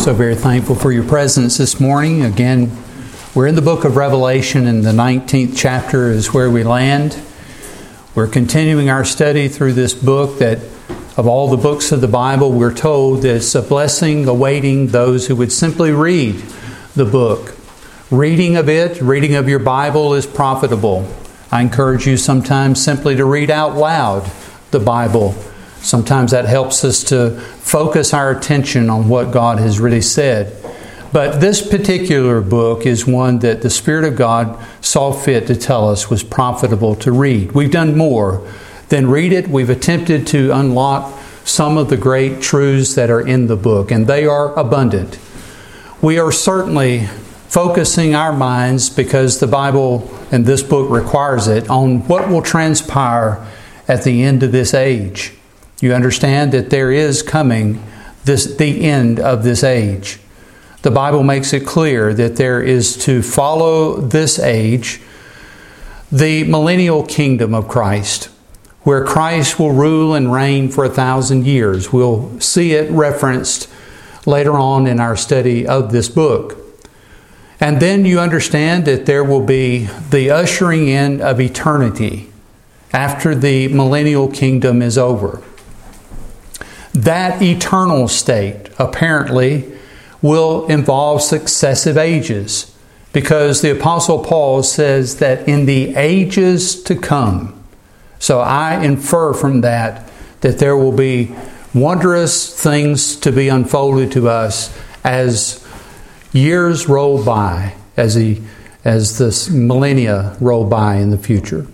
So very thankful for your presence this morning. Again, we're in the book of Revelation, and the 19th chapter is where we land. We're continuing our study through this book that, of all the books of the Bible, we're told that it's a blessing awaiting those who would simply read the book. Reading of it, reading of your Bible is profitable. I encourage you sometimes simply to read out loud the Bible. Sometimes that helps us to focus our attention on what God has really said. But this particular book is one that the Spirit of God saw fit to tell us was profitable to read. We've done more than read it. We've attempted to unlock some of the great truths that are in the book, and they are abundant. We are certainly focusing our minds, because the Bible and this book requires it, on what will transpire at the end of this age. You understand that there is coming the end of this age. The Bible makes it clear that there is to follow this age the millennial kingdom of Christ, where Christ will rule and reign for 1,000 years. We'll see it referenced later on in our study of this book. And then you understand that there will be the ushering in of eternity after the millennial kingdom is over. That eternal state apparently will involve successive ages, because the Apostle Paul says that in the ages to come. So I infer from that there will be wondrous things to be unfolded to us as years roll by, as this millennia roll by in the future.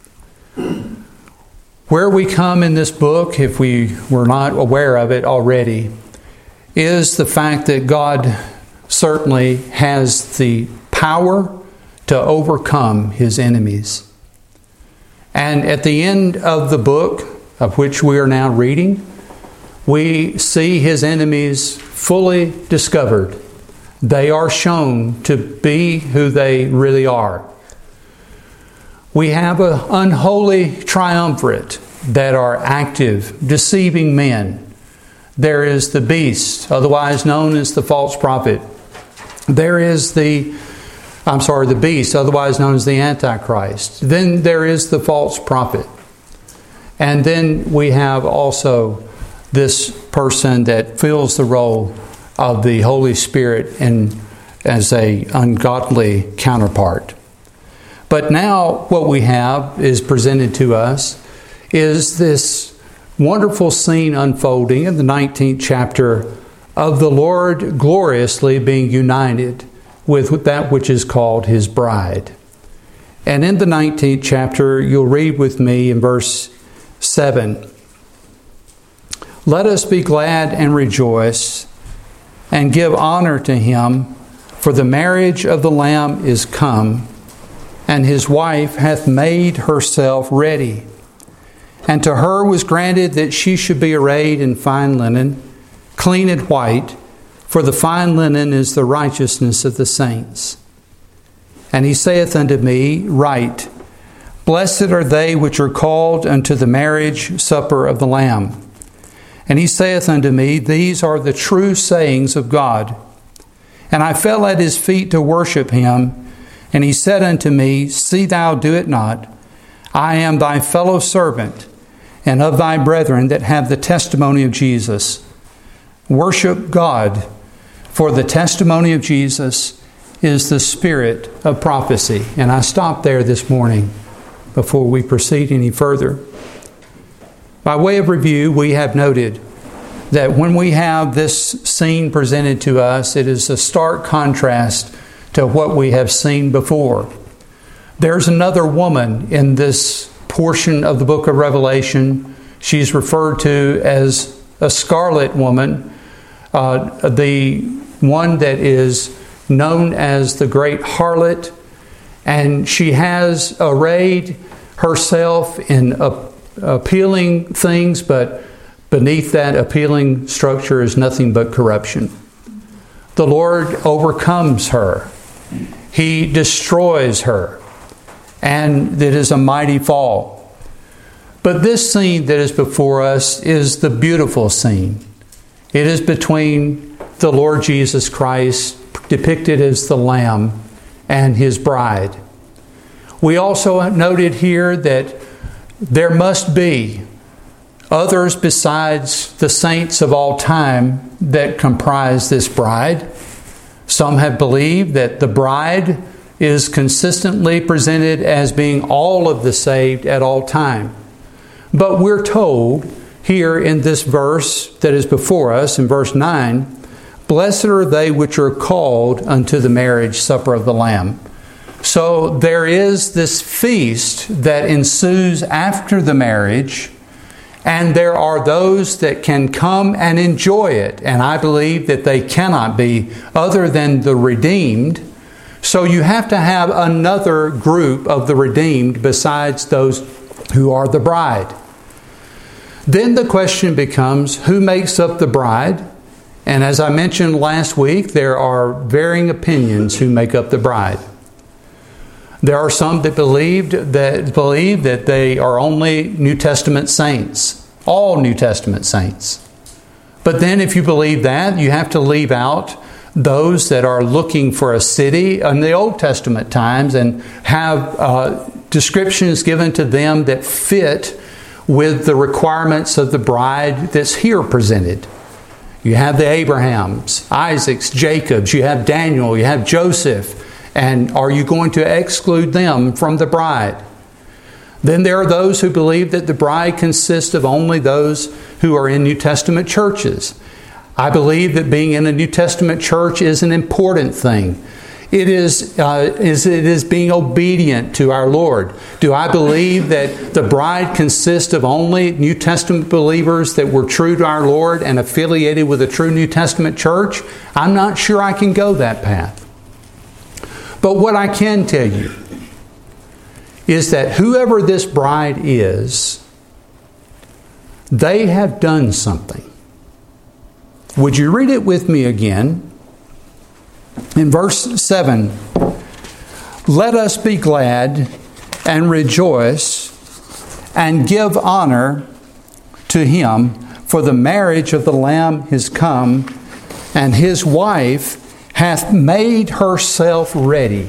Where we come in this book, if we were not aware of it already, is the fact that God certainly has the power to overcome His enemies. And at the end of the book, of which we are now reading, we see His enemies fully discovered. They are shown to be who they really are. We have an unholy triumvirate that are active, deceiving men. There is the beast, otherwise known as the false prophet. There is the beast, otherwise known as the Antichrist. Then there is the false prophet. And then we have also this person that fills the role of the Holy Spirit and as a ungodly counterpart. But now what we have is presented to us is this wonderful scene unfolding in the 19th chapter of the Lord gloriously being united with that which is called His bride. And in the 19th chapter, you'll read with me in verse 7. Let us be glad and rejoice and give honor to Him, for the marriage of the Lamb is come, and His wife hath made herself ready. And to her was granted that she should be arrayed in fine linen, clean and white, for the fine linen is the righteousness of the saints. And He saith unto me, Write, Blessed are they which are called unto the marriage supper of the Lamb. And He saith unto me, These are the true sayings of God. And I fell at His feet to worship Him. And He said unto me, See thou do it not. I am thy fellow servant, and of thy brethren that have the testimony of Jesus. Worship God, for the testimony of Jesus is the spirit of prophecy. And I stop there this morning before we proceed any further. By way of review, we have noted that when we have this scene presented to us, it is a stark contrast to what we have seen before. There's another woman in this portion of the book of Revelation. She's referred to as a scarlet woman, the one that is known as the great harlot, and she has arrayed herself in appealing things, but beneath that appealing structure is nothing but corruption. The Lord overcomes her. He destroys her. And it is a mighty fall. But this scene that is before us is the beautiful scene. It is between the Lord Jesus Christ depicted as the Lamb and His bride. We also noted here that there must be others besides the saints of all time that comprise this bride. Some have believed that the bride is consistently presented as being all of the saved at all time. But we're told here in this verse that is before us, in verse 9, "Blessed are they which are called unto the marriage supper of the Lamb." So there is this feast that ensues after the marriage, and there are those that can come and enjoy it. And I believe that they cannot be other than the redeemed. So you have to have another group of the redeemed besides those who are the bride. Then the question becomes, who makes up the bride? And as I mentioned last week, there are varying opinions who make up the bride. There are some that believe that they are only New Testament saints, all New Testament saints. But then if you believe that, you have to leave out those that are looking for a city in the Old Testament times and have descriptions given to them that fit with the requirements of the bride that's here presented. You have the Abrahams, Isaacs, Jacobs, you have Daniel, you have Joseph. And are you going to exclude them from the bride? Then there are those who believe that the bride consists of only those who are in New Testament churches. I believe that being in a New Testament church is an important thing. It is being obedient to our Lord. Do I believe that the bride consists of only New Testament believers that were true to our Lord and affiliated with a true New Testament church? I'm not sure I can go that path. But what I can tell you is that whoever this bride is, they have done something. Would you read it with me again? In verse 7, "Let us be glad and rejoice and give honor to Him, for the marriage of the Lamb is come, and His wife hath made herself ready."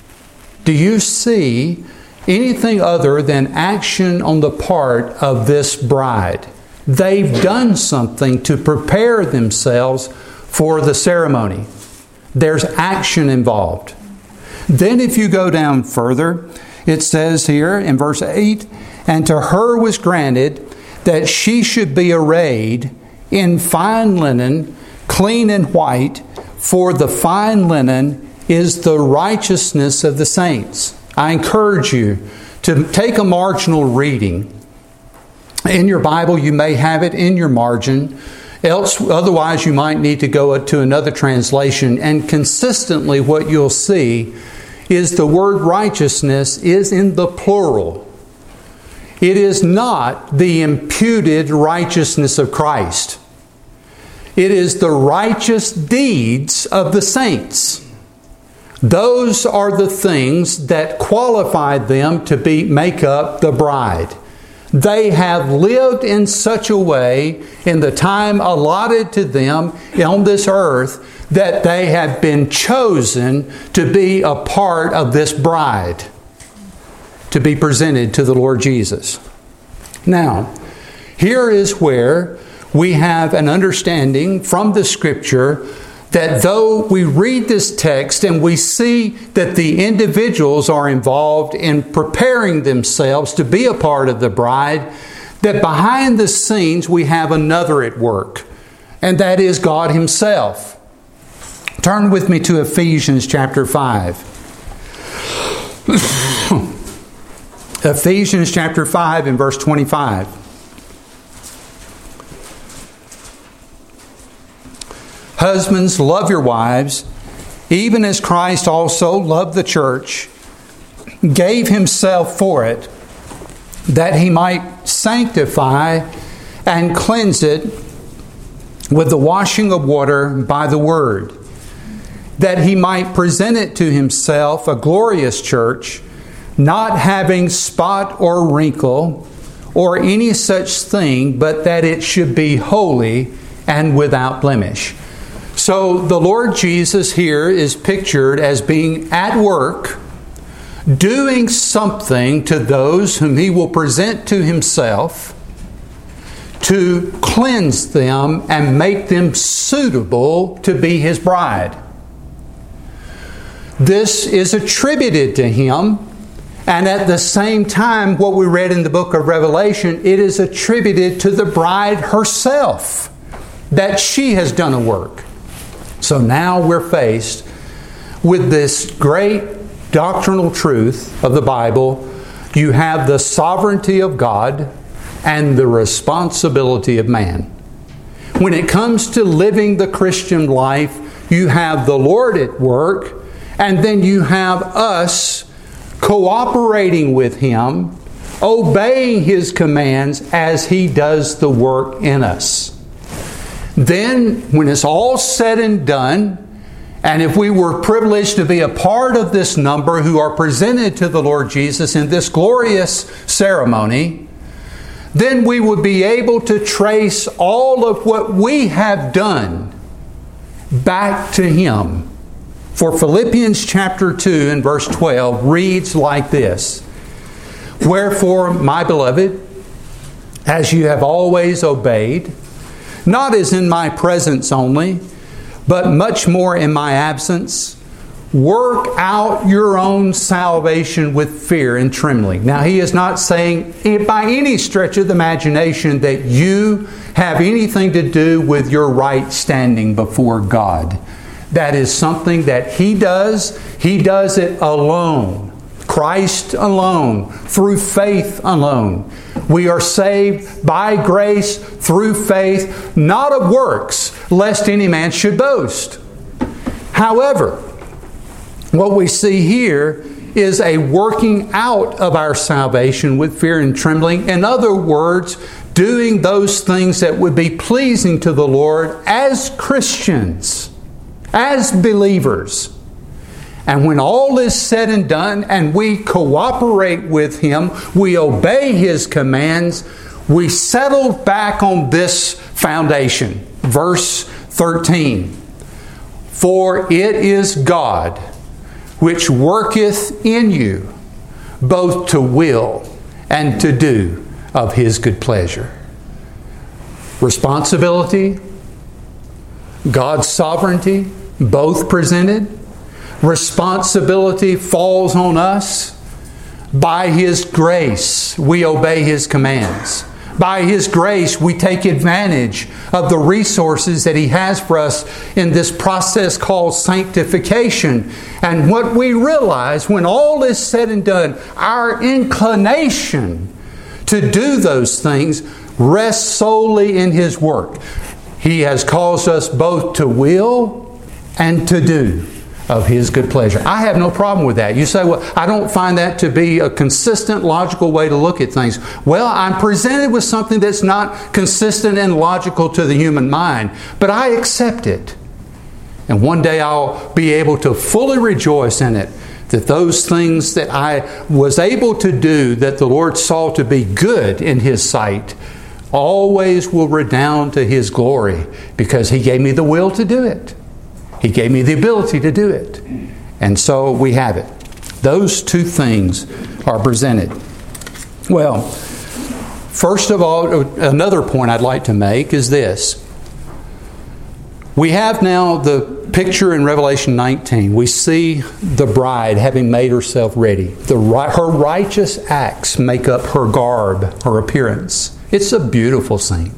Do you see anything other than action on the part of this bride? They've done something to prepare themselves for the ceremony. There's action involved. Then if you go down further, it says here in verse 8, "And to her was granted that she should be arrayed in fine linen, clean and white, for the fine linen is the righteousness of the saints." I encourage you to take a marginal reading. In your Bible, you may have it in your margin. Otherwise, you might need to go to another translation. And consistently, what you'll see is the word righteousness is in the plural. It is not the imputed righteousness of Christ. It is the righteous deeds of the saints. Those are the things that qualify them to make up the bride. They have lived in such a way in the time allotted to them on this earth that they have been chosen to be a part of this bride, to be presented to the Lord Jesus. Now, here is where we have an understanding from the Scripture that though we read this text and we see that the individuals are involved in preparing themselves to be a part of the bride, that behind the scenes we have another at work, and that is God Himself. Turn with me to Ephesians chapter 5. Ephesians chapter 5 and verse 25. "Husbands, love your wives, even as Christ also loved the church, gave Himself for it, that He might sanctify and cleanse it with the washing of water by the word, that He might present it to Himself a glorious church, not having spot or wrinkle or any such thing, but that it should be holy and without blemish." So the Lord Jesus here is pictured as being at work, doing something to those whom He will present to Himself to cleanse them and make them suitable to be His bride. This is attributed to Him, and at the same time, what we read in the book of Revelation, it is attributed to the bride herself, that she has done a work. So now we're faced with this great doctrinal truth of the Bible. You have the sovereignty of God and the responsibility of man. When it comes to living the Christian life, you have the Lord at work, and then you have us cooperating with Him, obeying His commands as He does the work in us. Then, when it's all said and done, and if we were privileged to be a part of this number who are presented to the Lord Jesus in this glorious ceremony, then we would be able to trace all of what we have done back to Him. For Philippians chapter 2 and verse 12 reads like this: "Wherefore, my beloved, as you have always obeyed, not as in my presence only, but much more in my absence, work out your own salvation with fear and trembling." Now, he is not saying by any stretch of the imagination that you have anything to do with your right standing before God. That is something that He does. He does it alone. Christ alone, through faith alone. We are saved by grace through faith, not of works, lest any man should boast. However, what we see here is a working out of our salvation with fear and trembling. In other words, doing those things that would be pleasing to the Lord as Christians, as believers. And when all is said and done, and we cooperate with Him, we obey His commands, we settle back on this foundation. Verse 13. "For it is God which worketh in you, both to will and to do of His good pleasure." Responsibility, God's sovereignty, both presented. Responsibility falls on us. By His grace, we obey His commands. By His grace, we take advantage of the resources that He has for us in this process called sanctification. And what we realize when all is said and done, our inclination to do those things rests solely in His work. He has caused us both to will and to do of His good pleasure. I have no problem with that. You say, well, I don't find that to be a consistent, logical way to look at things. Well, I'm presented with something that's not consistent and logical to the human mind, but I accept it. And one day I'll be able to fully rejoice in it, that those things that I was able to do that the Lord saw to be good in His sight always will redound to His glory, because He gave me the will to do it. He gave me the ability to do it. And so we have it. Those two things are presented. Well, first of all, another point I'd like to make is this. We have now the picture in Revelation 19. We see the bride having made herself ready. Her righteous acts make up her garb, her appearance. It's a beautiful scene.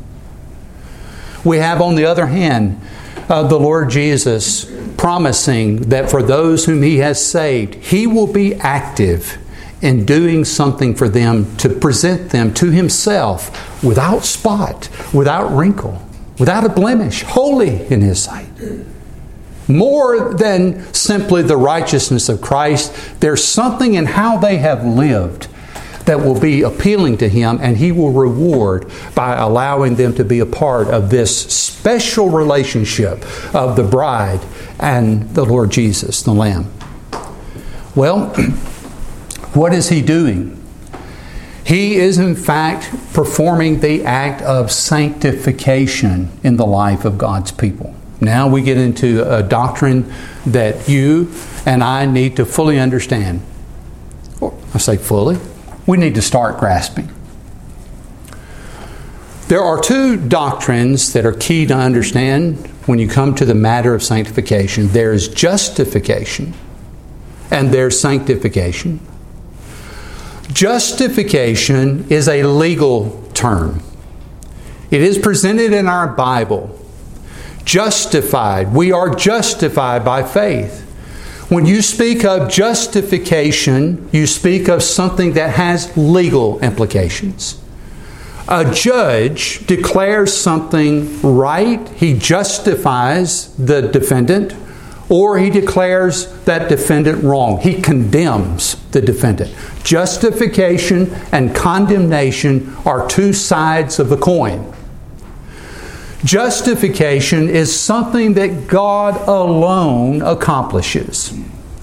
We have, on the other hand, the Lord Jesus promising that for those whom He has saved, He will be active in doing something for them to present them to Himself without spot, without wrinkle, without a blemish, holy in His sight. More than simply the righteousness of Christ, there's something in how they have lived that will be appealing to Him, and He will reward by allowing them to be a part of this special relationship of the bride and the Lord Jesus, the Lamb. Well, what is He doing? He is in fact performing the act of sanctification in the life of God's people. Now we get into a doctrine that you and I need to fully understand. Or I say fully. We need to start grasping. There are two doctrines that are key to understand when you come to the matter of sanctification. There is justification and there's sanctification. Justification is a legal term. It is presented in our Bible. Justified. We are justified by faith. When you speak of justification, you speak of something that has legal implications. A judge declares something right. He justifies the defendant, or he declares that defendant wrong. He condemns the defendant. Justification and condemnation are two sides of the coin. Justification is something that God alone accomplishes.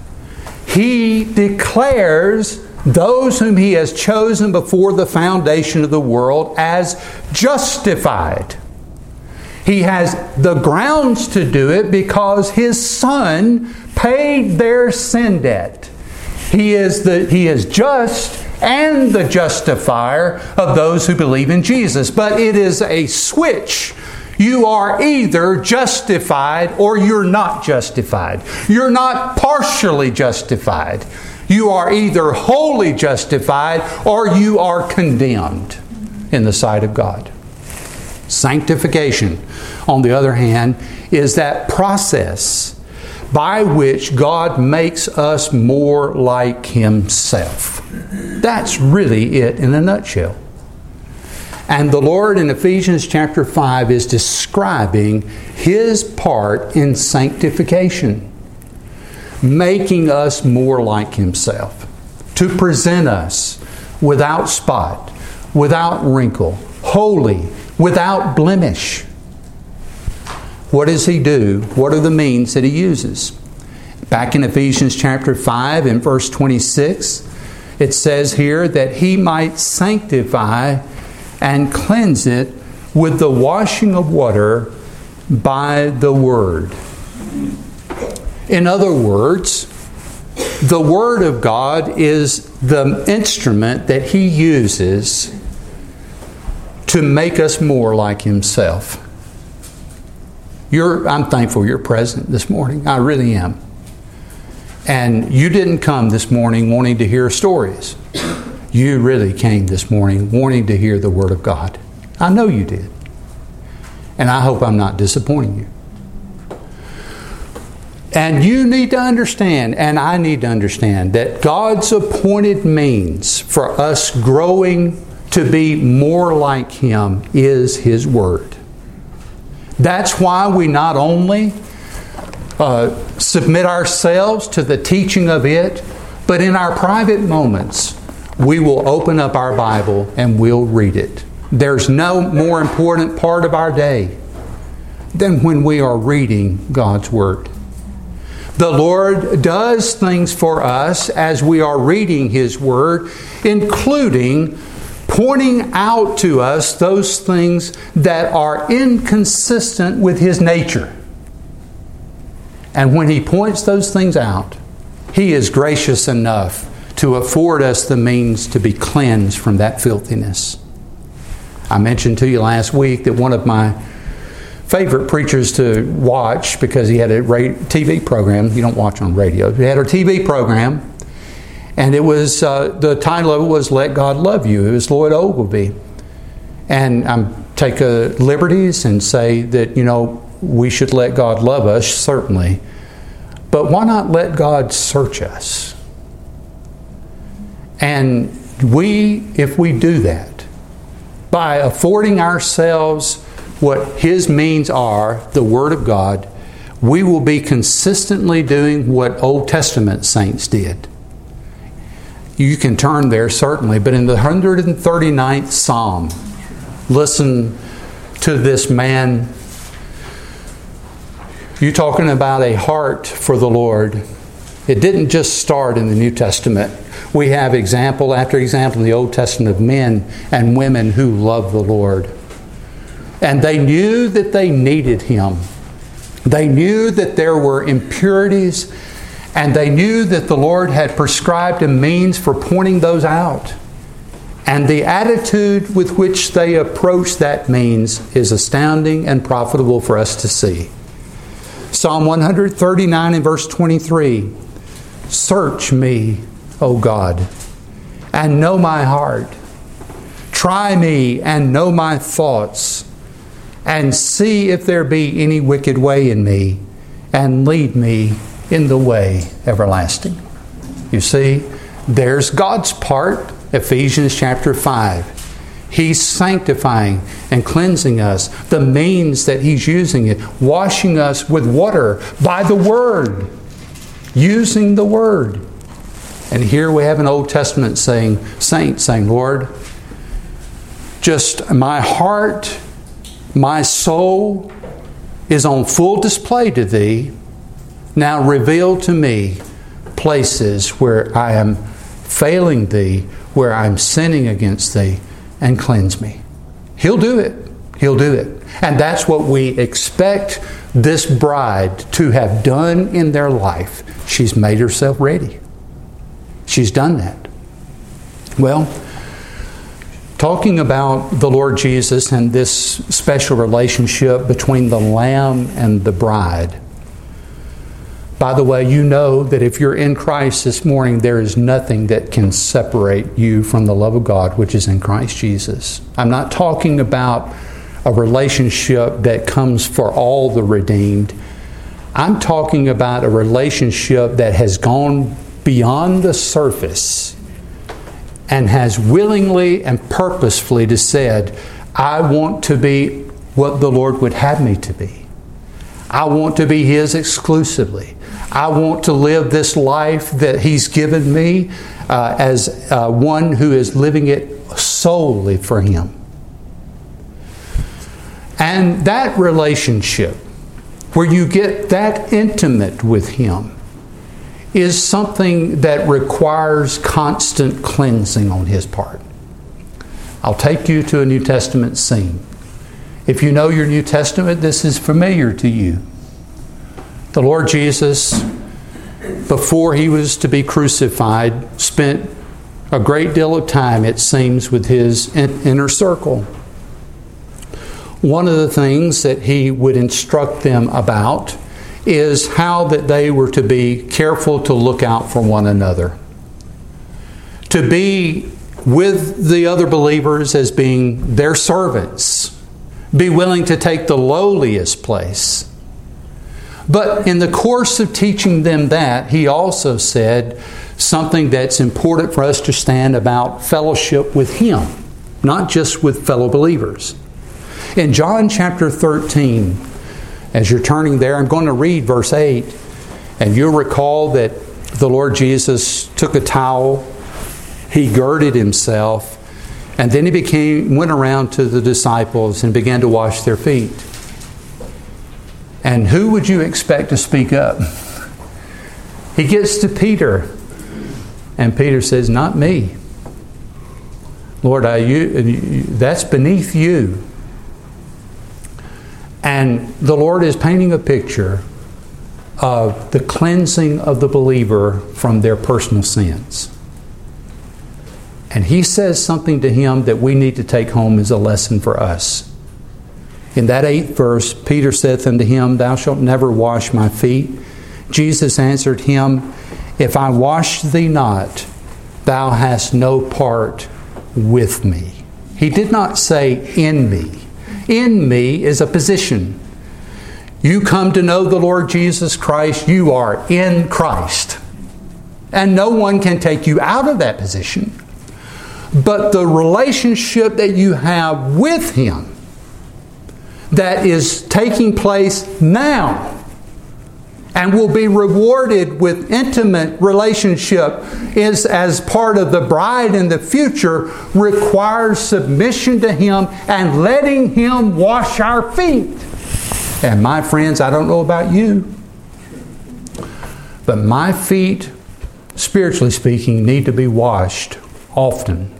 He declares those whom He has chosen before the foundation of the world as justified. He has the grounds to do it because His Son paid their sin debt. He is just and the justifier of those who believe in Jesus. But it is a switch. You are either justified or you're not justified. You're not partially justified. You are either wholly justified or you are condemned in the sight of God. Sanctification, on the other hand, is that process by which God makes us more like Himself. That's really it in a nutshell. And the Lord in Ephesians chapter 5 is describing His part in sanctification, making us more like Himself, to present us without spot, without wrinkle, holy, without blemish. What does He do? What are the means that He uses? Back in Ephesians chapter 5 and verse 26, it says here that He might sanctify and cleanse it with the washing of water by the Word. In other words, the Word of God is the instrument that He uses to make us more like Himself. I'm thankful you're present this morning. I really am. And you didn't come this morning wanting to hear stories. You really came this morning wanting to hear the Word of God. I know you did. And I hope I'm not disappointing you. And you need to understand, and I need to understand, that God's appointed means for us growing to be more like Him is His Word. That's why we not only submit ourselves to the teaching of it, but in our private moments, we will open up our Bible and we'll read it. There's no more important part of our day than when we are reading God's Word. The Lord does things for us as we are reading His Word, including pointing out to us those things that are inconsistent with His nature. And when He points those things out, He is gracious enough to afford us the means to be cleansed from that filthiness. I mentioned to you last week that one of my favorite preachers to watch, because he had a TV program, you don't watch on radio, he had a TV program, and it was, the title of it was Let God Love You. It was Lloyd Ogilvie. And I take liberties and say that, we should let God love us, certainly. But why not let God search us? And if we do that, by affording ourselves what His means are, the Word of God, we will be consistently doing what Old Testament saints did. You can turn there, certainly, but in the 139th Psalm, listen to this man. You're talking about a heart for the Lord. It didn't just start in the New Testament. We have example after example in the Old Testament of men and women who love the Lord. And they knew that they needed Him. They knew that there were impurities, and they knew that the Lord had prescribed a means for pointing those out. And the attitude with which they approached that means is astounding and profitable for us to see. Psalm 139 and verse 23, "Search me, O God, and know my heart. Try me and know my thoughts, and see if there be any wicked way in me, and lead me in the way everlasting." You see, there's God's part, Ephesians chapter 5. He's sanctifying and cleansing us, the means that He's using it, washing us with water by the Word, using the Word. And here we have an Old Testament saint saying, "Lord, just my heart, my soul is on full display to Thee. Now reveal to me places where I am failing Thee, where I'm sinning against Thee, and cleanse me." He'll do it. He'll do it. And that's what we expect this bride to have done in their life. She's made herself ready. She's done that. Well, talking about the Lord Jesus and this special relationship between the Lamb and the bride. By the way, you know that if you're in Christ this morning, there is nothing that can separate you from the love of God, which is in Christ Jesus. I'm not talking about a relationship that comes for all the redeemed. I'm talking about a relationship that has gone beyond the surface and has willingly and purposefully said, "I want to be what the Lord would have me to be. I want to be His exclusively. I want to live this life that He's given me as one who is living it solely for Him." And that relationship, where you get that intimate with Him, is something that requires constant cleansing on His part. I'll take you to a New Testament scene. If you know your New Testament, this is familiar to you. The Lord Jesus, before He was to be crucified, spent a great deal of time, it seems, with His inner circle. One of the things that He would instruct them about is how that they were to be careful to look out for one another. To be with the other believers as being their servants. Be willing to take the lowliest place. But in the course of teaching them that, He also said something that's important for us to understand about fellowship with Him, not just with fellow believers. In John chapter 13, as you're turning there, I'm going to read verse 8, and you'll recall that the Lord Jesus took a towel, He girded Himself, and then He went around to the disciples and began to wash their feet. And who would you expect to speak up? He gets to Peter, and Peter says, "Not me. Lord, that's beneath you." And the Lord is painting a picture of the cleansing of the believer from their personal sins. And He says something to him that we need to take home as a lesson for us. In that 8th verse, Peter saith unto Him, "Thou shalt never wash my feet." Jesus answered him, "If I wash thee not, thou hast no part with me." He did not say in me. In me is a position. You come to know the Lord Jesus Christ, you are in Christ. And no one can take you out of that position. But the relationship that you have with Him, that is taking place now and will be rewarded with intimate relationship is as part of the bride in the future, requires submission to Him and letting Him wash our feet. And my friends, I don't know about you, but my feet, spiritually speaking, need to be washed often.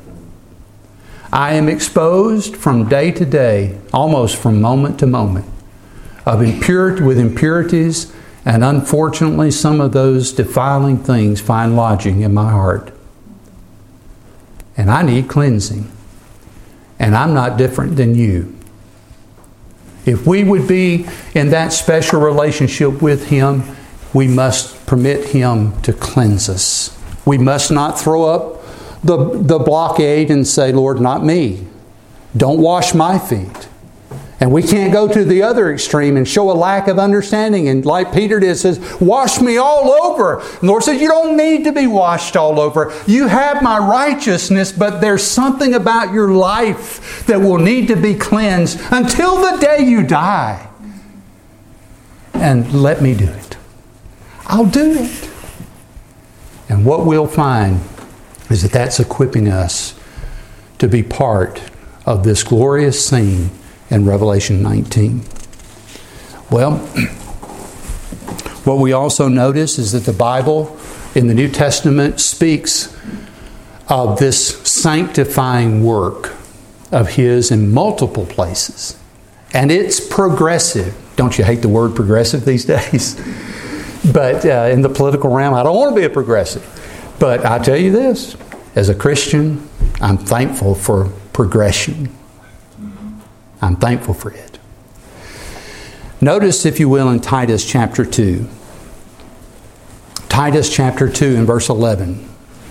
I am exposed from day to day, almost from moment to moment, with impurities, and unfortunately some of those defiling things find lodging in my heart. And I need cleansing. And I'm not different than you. If we would be in that special relationship with Him, we must permit Him to cleanse us. We must not throw up the blockade and say, Lord, not me. Don't wash my feet. And we can't go to the other extreme and show a lack of understanding. And like Peter did, says, wash me all over. And the Lord says, you don't need to be washed all over. You have my righteousness, but there's something about your life that will need to be cleansed until the day you die. And let me do it. I'll do it. And what we'll find is that that's equipping us to be part of this glorious scene in Revelation 19. Well, what we also notice is that the Bible in the New Testament speaks of this sanctifying work of His in multiple places. And it's progressive. Don't you hate the word progressive these days? But in the political realm, I don't want to be a progressive. But I tell you this, as a Christian, I'm thankful for progression. I'm thankful for it. Notice, if you will, in Titus chapter 2. Titus chapter 2 and verse 11.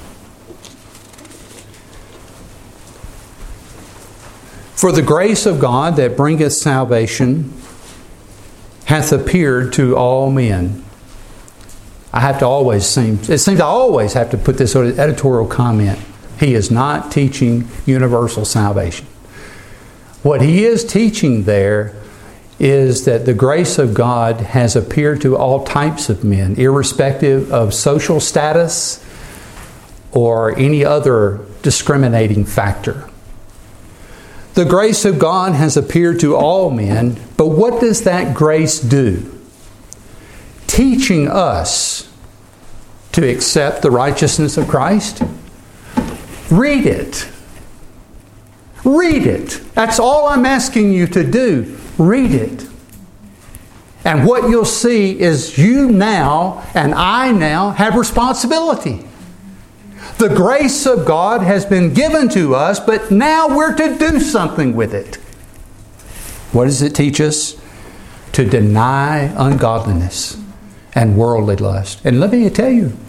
For the grace of God that bringeth salvation hath appeared to all men. I always have to put this sort of editorial comment. He is not teaching universal salvation. What he is teaching there is that the grace of God has appeared to all types of men, irrespective of social status or any other discriminating factor. The grace of God has appeared to all men, but what does that grace do? Teaching us to accept the righteousness of Christ. Read it. Read it. That's all I'm asking you to do. Read it. And what you'll see is you now and I now have responsibility. The grace of God has been given to us, but now we're to do something with it. What does it teach us? To deny ungodliness and worldly lust. And let me tell you,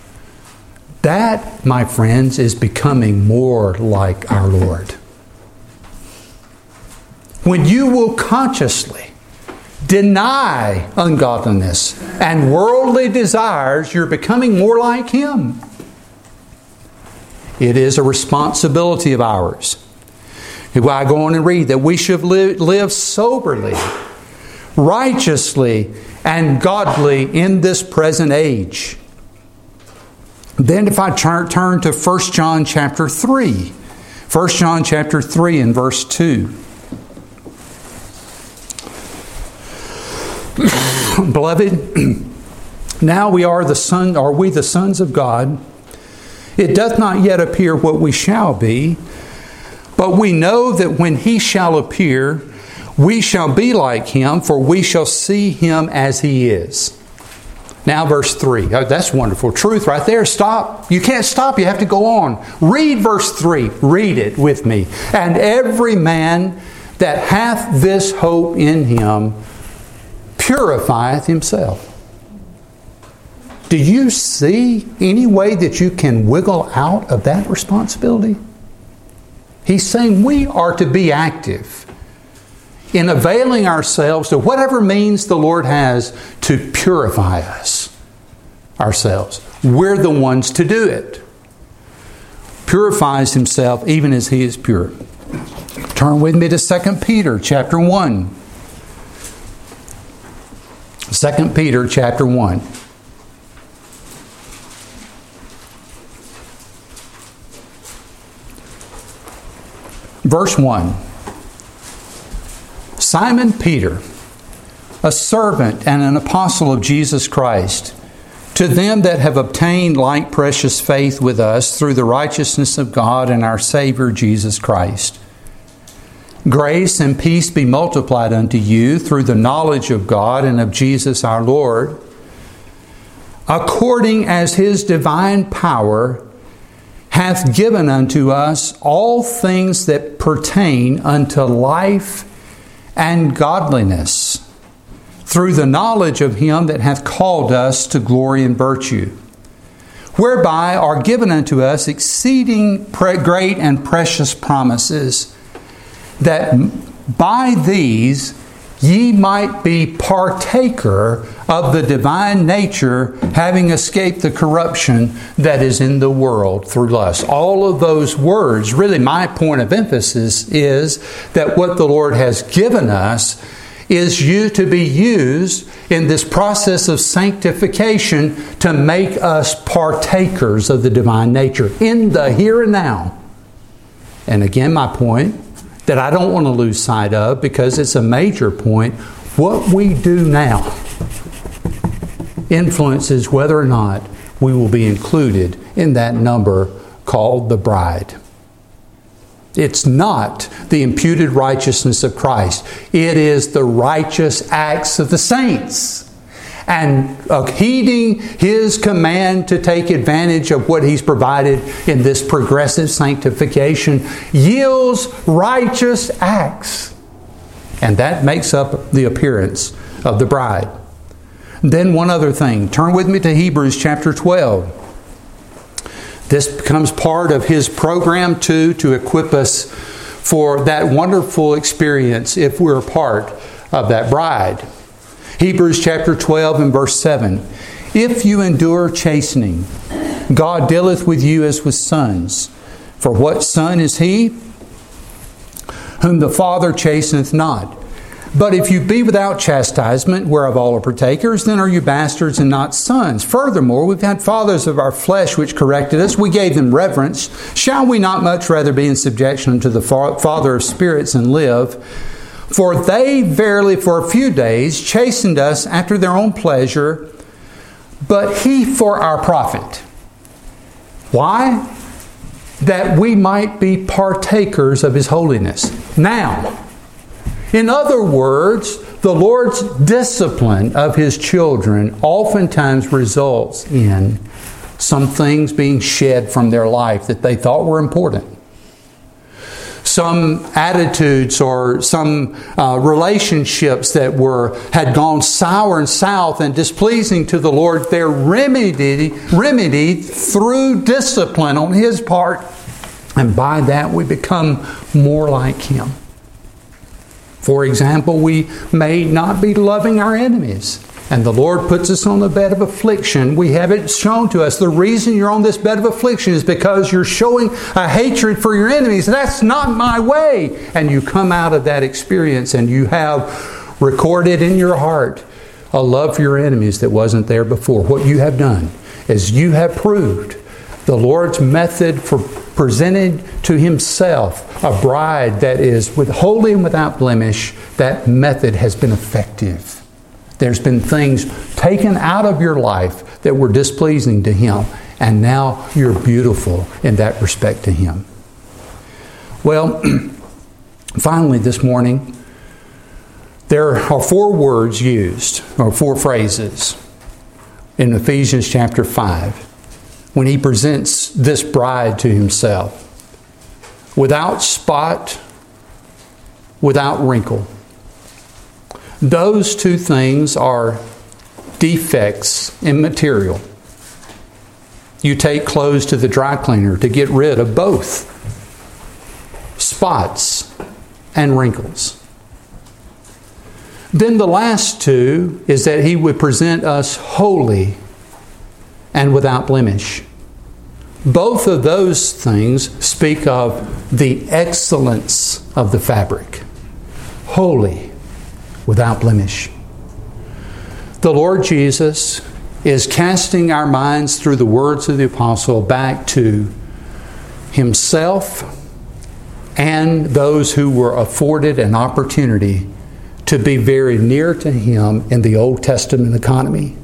that, my friends, is becoming more like our Lord. When you will consciously deny ungodliness and worldly desires, you're becoming more like Him. It is a responsibility of ours. If I go on and read that we should live soberly, righteously, and godly in this present age. Then if I turn to 1 John chapter 3. 1 John chapter 3 and verse 2. Beloved, now we are the sons of God. It doth not yet appear what we shall be, but we know that when He shall appear, we shall be like Him, for we shall see Him as He is. Now verse 3. Oh, that's wonderful truth right there. Stop. You can't stop. You have to go on. Read verse 3. Read it with me. And every man that hath this hope in Him purifieth himself. Do you see any way that you can wiggle out of that responsibility? He's saying we are to be active in availing ourselves to whatever means the Lord has to purify us ourselves. We're the ones to do it. Purifies himself even as He is pure. Turn with me to 2 Peter chapter 1. 2 Peter chapter 1. Verse 1. Simon Peter, a servant and an apostle of Jesus Christ, to them that have obtained like precious faith with us through the righteousness of God and our Savior Jesus Christ. Grace and peace be multiplied unto you through the knowledge of God and of Jesus our Lord, according as His divine power hath given unto us all things that pertain unto life and godliness, through the knowledge of Him that hath called us to glory and virtue, whereby are given unto us exceeding great and precious promises, that by these ye might be partaker of the divine nature, having escaped the corruption that is in the world through lust. All of those words, really my point of emphasis is that what the Lord has given us is to be used in this process of sanctification to make us partakers of the divine nature in the here and now. And again, my point that I don't want to lose sight of, because it's a major point, what we do now influences whether or not we will be included in that number called the bride. It's not the imputed righteousness of Christ. It is the righteous acts of the saints. And heeding His command to take advantage of what He's provided in this progressive sanctification yields righteous acts. And that makes up the appearance of the bride. Then one other thing. Turn with me to Hebrews chapter 12. This becomes part of His program too, to equip us for that wonderful experience if we're a part of that bride. Hebrews chapter 12 and verse 7. If you endure chastening, God dealeth with you as with sons. For what son is he whom the Father chasteneth not? But if you be without chastisement, whereof all are partakers, then are you bastards and not sons. Furthermore, we've had fathers of our flesh which corrected us. We gave them reverence. Shall we not much rather be in subjection unto the Father of spirits and live? For they verily for a few days chastened us after their own pleasure, but He for our profit. Why? That we might be partakers of His holiness. Now, in other words, the Lord's discipline of His children oftentimes results in some things being shed from their life that they thought were important. Some attitudes or some relationships that had gone sour and south and displeasing to the Lord, they're remedied through discipline on His part. And by that we become more like Him. For example, we may not be loving our enemies. And the Lord puts us on the bed of affliction. We have it shown to us. The reason you're on this bed of affliction is because you're showing a hatred for your enemies. That's not my way. And you come out of that experience and you have recorded in your heart a love for your enemies that wasn't there before. What you have done is you have proved the Lord's method for presenting to Himself a bride that is holy and without blemish. That method has been effective. There's been things taken out of your life that were displeasing to Him, and now you're beautiful in that respect to Him. Well, finally this morning, there are 4 words used, or 4 phrases, in Ephesians chapter 5, when He presents this bride to Himself. Without spot, without wrinkle. Those 2 things are defects in material. You take clothes to the dry cleaner to get rid of both spots and wrinkles. Then the last 2 is that He would present us holy and without blemish. Both of those things speak of the excellence of the fabric. Holy, without blemish. The Lord Jesus is casting our minds through the words of the apostle back to Himself and those who were afforded an opportunity to be very near to Him in the Old Testament economy.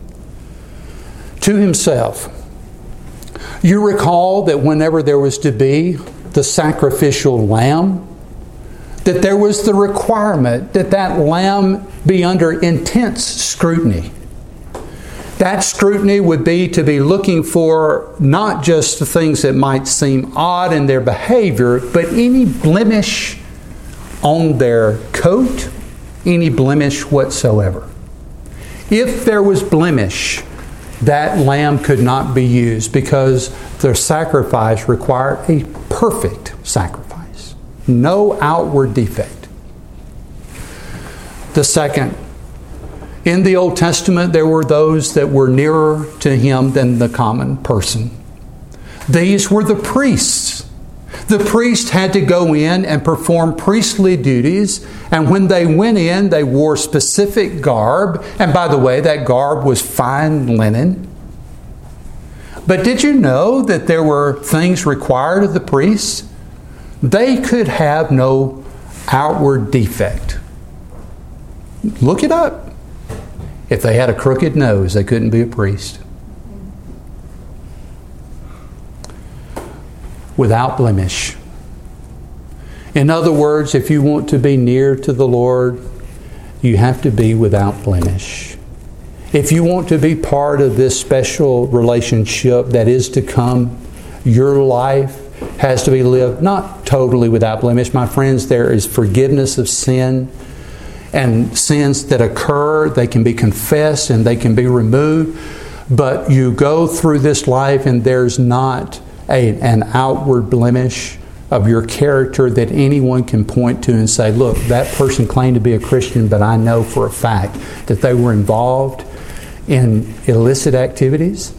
To Himself. You recall that whenever there was to be the sacrificial lamb, that there was the requirement that that lamb be under intense scrutiny. That scrutiny would be to be looking for not just the things that might seem odd in their behavior, but any blemish on their coat, any blemish whatsoever. If there was blemish, that lamb could not be used because their sacrifice required a perfect sacrifice. No outward defect. The second, in the Old Testament, there were those that were nearer to Him than the common person. These were the priests. The priest had to go in and perform priestly duties, and when they went in, they wore specific garb. And by the way, that garb was fine linen. But did you know that there were things required of the priests? They could have no outward defect. Look it up. If they had a crooked nose, they couldn't be a priest. Without blemish. In other words, if you want to be near to the Lord, you have to be without blemish. If you want to be part of this special relationship that is to come, your life has to be lived not totally without blemish. My friends, there is forgiveness of sin, and sins that occur, they can be confessed and they can be removed. But you go through this life and there's not an outward blemish of your character that anyone can point to and say, look, that person claimed to be a Christian, but I know for a fact that they were involved in illicit activities.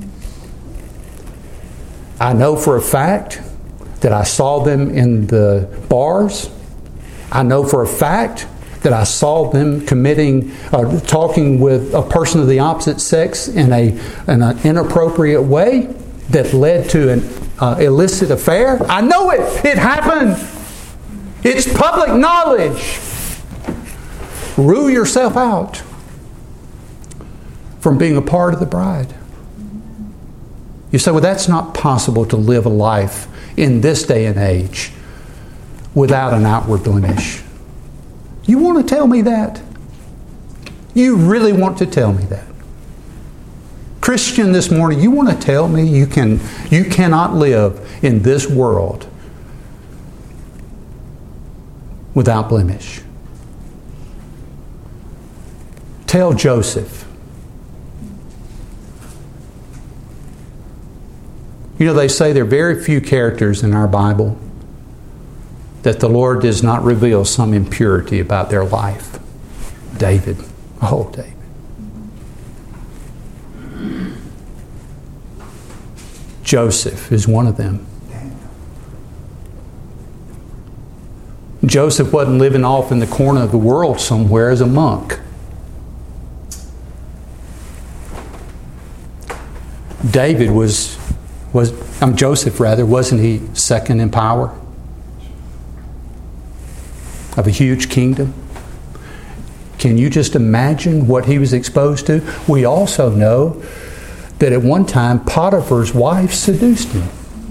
I know for a fact that I saw them in the bars. I know for a fact that I saw them talking with a person of the opposite sex in an inappropriate way that led to an illicit affair. I know it. It happened. It's public knowledge. Rule yourself out from being a part of the bride. You say, well, that's not possible to live a life in this day and age without an outward blemish. You want to tell me that? You really want to tell me that? Christian, this morning, you want to tell me you cannot live in this world without blemish? Tell Joseph. You know, they say there are very few characters in our Bible that the Lord does not reveal some impurity about their life. David. Oh, David. Joseph is one of them. Joseph wasn't living off in the corner of the world somewhere as a monk. David Joseph rather, wasn't he second in power of a huge kingdom? Can you just imagine what he was exposed to? We also know that at one time Potiphar's wife seduced him.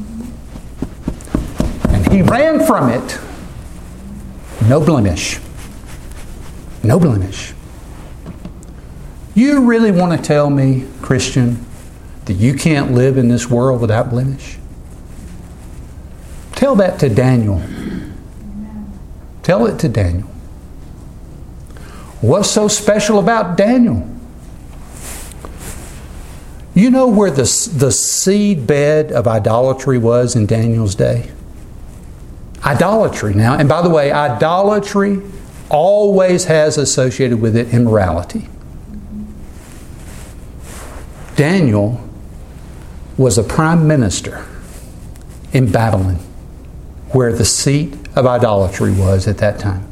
And he ran from it. No blemish. No blemish. You really want to tell me, Christian, that you can't live in this world without blemish? Tell that to Daniel. Tell it to Daniel. What's so special about Daniel? You know where the seed bed of idolatry was in Daniel's day? Idolatry. Now, and by the way, idolatry always has associated with it immorality. Daniel was a prime minister in Babylon, where the seat of idolatry was at that time.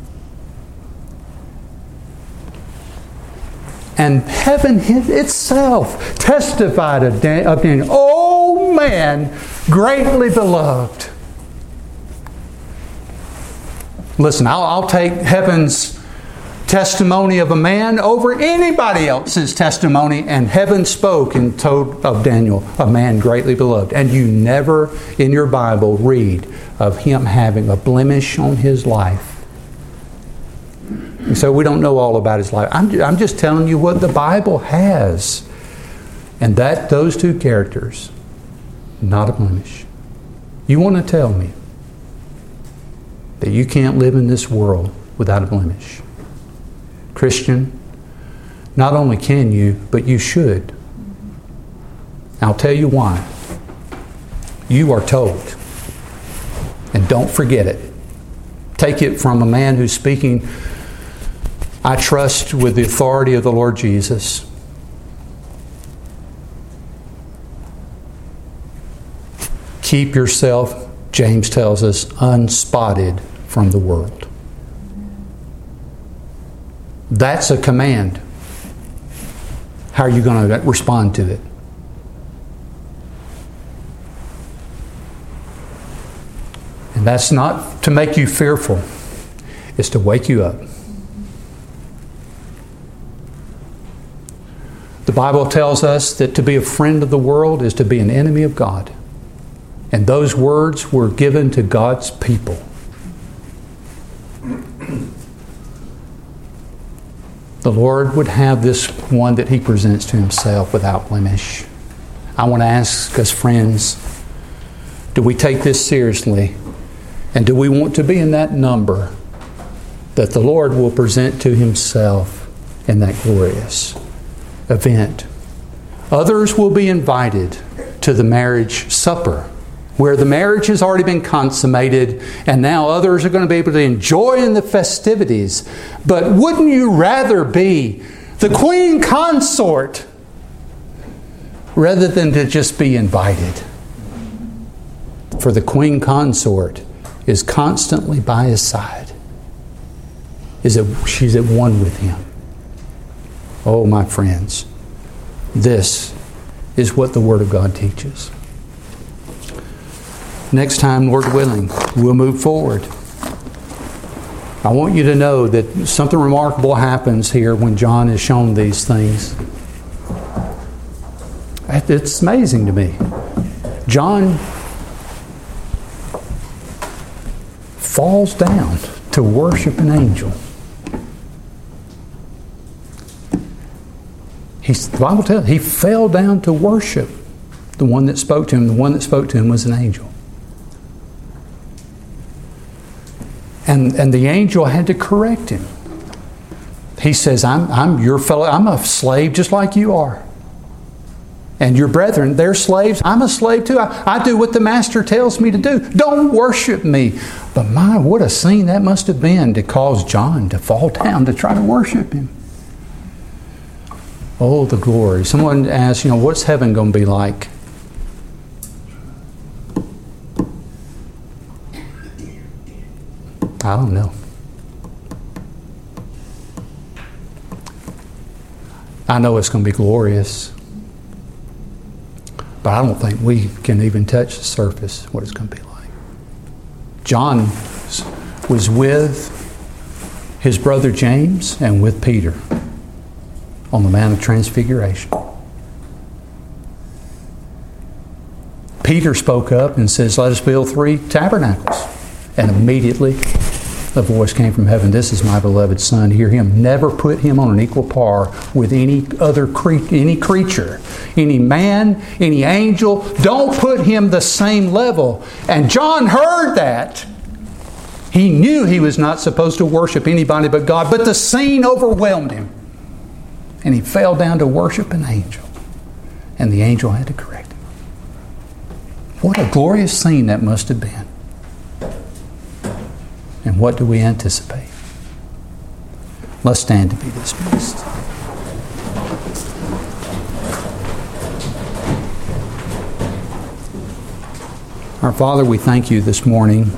And heaven itself testified of Daniel, oh man, greatly beloved. Listen, I'll take heaven's testimony of a man over anybody else's testimony, and heaven spoke and told of Daniel, a man greatly beloved. And you never in your Bible read of him having a blemish on his life. And so we don't know all about his life. I'm just telling you what the Bible has. And those two characters, not a blemish. You want to tell me that you can't live in this world without a blemish? Christian, not only can you, but you should. I'll tell you why. You are told. And don't forget it. Take it from a man who's speaking, I trust, with the authority of the Lord Jesus. Keep yourself, James tells us, unspotted from the world. That's a command. How are you going to respond to it? And that's not to make you fearful. It's to wake you up. The Bible tells us that to be a friend of the world is to be an enemy of God. And those words were given to God's people. The Lord would have this one that He presents to Himself without blemish. I want to ask us, friends, do we take this seriously? And do we want to be in that number that the Lord will present to Himself in that glorious event? Others will be invited to the marriage supper, where the marriage has already been consummated, and now others are going to be able to enjoy in the festivities. But wouldn't you rather be the queen consort rather than to just be invited? For the queen consort is constantly by his side. She's at one with him. Oh, my friends, this is what the Word of God teaches. Next time, Lord willing, we'll move forward. I want you to know that something remarkable happens here when John is shown these things. It's amazing to me. John falls down to worship an angel. The Bible tells he fell down to worship the one that spoke to him. The one that spoke to him was an angel. And the angel had to correct him. He says, I'm your fellow, I'm a slave just like you are. And your brethren, they're slaves. I'm a slave too. I do what the master tells me to do. Don't worship me. But my, what a scene that must have been to cause John to fall down to try to worship him. Oh, the glory. Someone asked, what's heaven going to be like? I don't know. I know it's going to be glorious. But I don't think we can even touch the surface of what it's going to be like. John was with his brother James and with Peter on the Mount of Transfiguration. Peter spoke up and says, let us build 3 tabernacles. And immediately the voice came from heaven, this is my beloved Son, hear him. Never put him on an equal par with any other any creature, any man, any angel. Don't put him the same level. And John heard that. He knew he was not supposed to worship anybody but God, but the scene overwhelmed him. And he fell down to worship an angel. And the angel had to correct him. What a glorious scene that must have been. And what do we anticipate? Let's stand to be dismissed. Our Father, we thank you this morning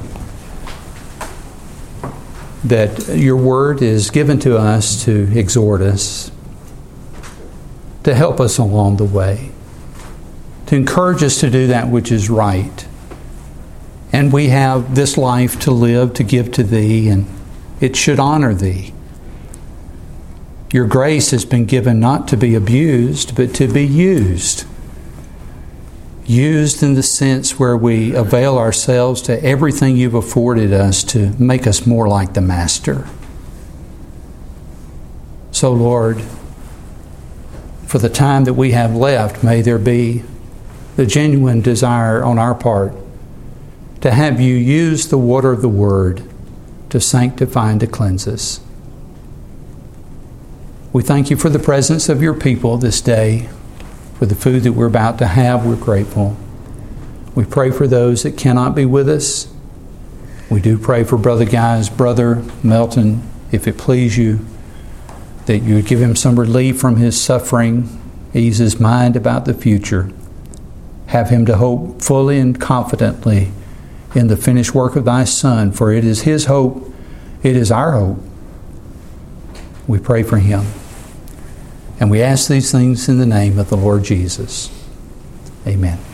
that your word is given to us to exhort us, to help us along the way, to encourage us to do that which is right. And we have this life to live, to give to Thee, and it should honor Thee. Your grace has been given not to be abused, but to be used. Used in the sense where we avail ourselves to everything you've afforded us to make us more like the Master. So, Lord, for the time that we have left, may there be the genuine desire on our part to have you use the water of the Word to sanctify and to cleanse us. We thank you for the presence of your people this day. For the food that we're about to have, we're grateful. We pray for those that cannot be with us. We do pray for Brother Guy's brother, Melton, if it please you, that you would give him some relief from his suffering, ease his mind about the future, have him to hope fully and confidently in the finished work of thy Son, for it is his hope, it is our hope. We pray for him. And we ask these things in the name of the Lord Jesus. Amen.